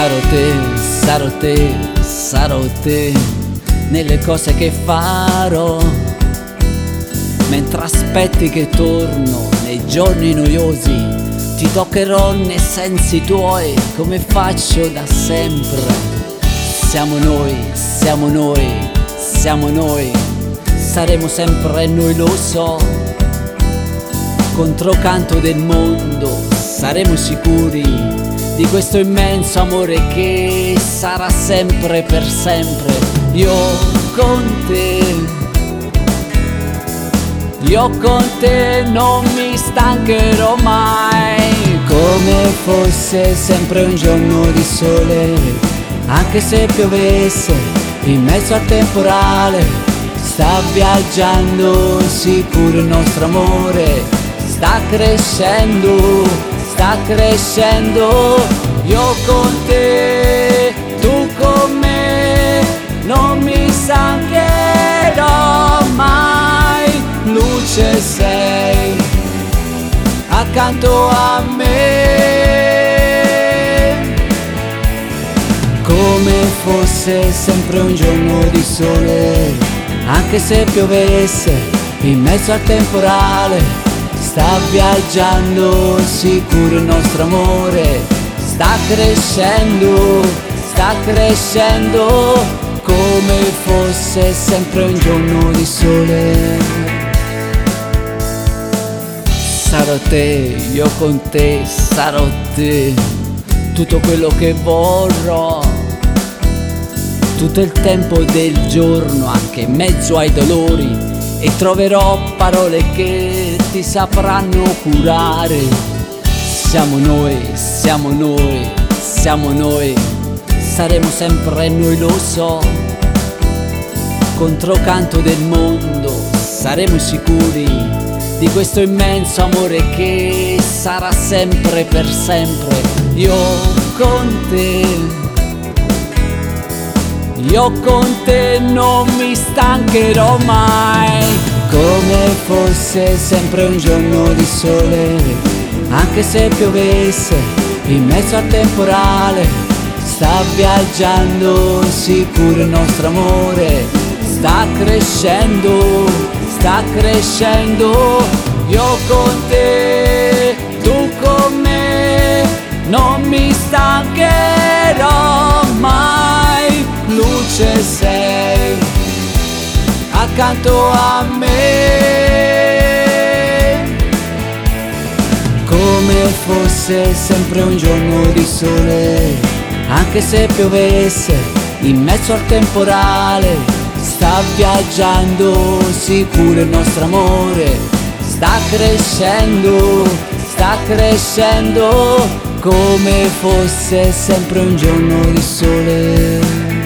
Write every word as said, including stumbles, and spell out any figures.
Sarò te, sarò te, sarò te nelle cose che farò, mentre aspetti che torno nei giorni noiosi, ti toccherò nei sensi tuoi come faccio da sempre. Siamo noi, siamo noi, siamo noi, saremo sempre noi, lo so. Controcanto del mondo, saremo sicuri di questo immenso amore che sarà sempre per sempre. Io con te, io con te non mi stancherò mai, come fosse sempre un giorno di sole, anche se piovesse in mezzo al temporale. Sta viaggiando sicuro il nostro amore, sta crescendo, sta crescendo. Io con te, tu con me, non mi stancherò mai. Luce sei accanto a me, come fosse sempre un giorno di sole, anche se piovesse in mezzo al temporale. Sta viaggiando sicuro il nostro amore, sta crescendo, sta crescendo, come fosse sempre un giorno di sole. Sarò te, io con te, sarò te, tutto quello che vorrò, tutto il tempo del giorno, anche in mezzo ai dolori, e troverò parole che ti sapranno curare. Siamo noi, siamo noi, siamo noi, saremo sempre noi, lo so. Controcanto del mondo, saremo sicuri di questo immenso amore che sarà sempre per sempre. Io con te, io con te non mi stancherò mai, come fosse sempre un giorno di sole, anche se piovesse in mezzo al temporale. Sta viaggiando sicuro il nostro amore, sta crescendo, sta crescendo. Io con te, tu con me, non mi stancherò mai. Luce sei accanto a me, come fosse sempre un giorno di sole, anche se piovesse in mezzo al temporale. Sta viaggiando sicuro il nostro amore, sta crescendo, sta crescendo, come fosse sempre un giorno di sole.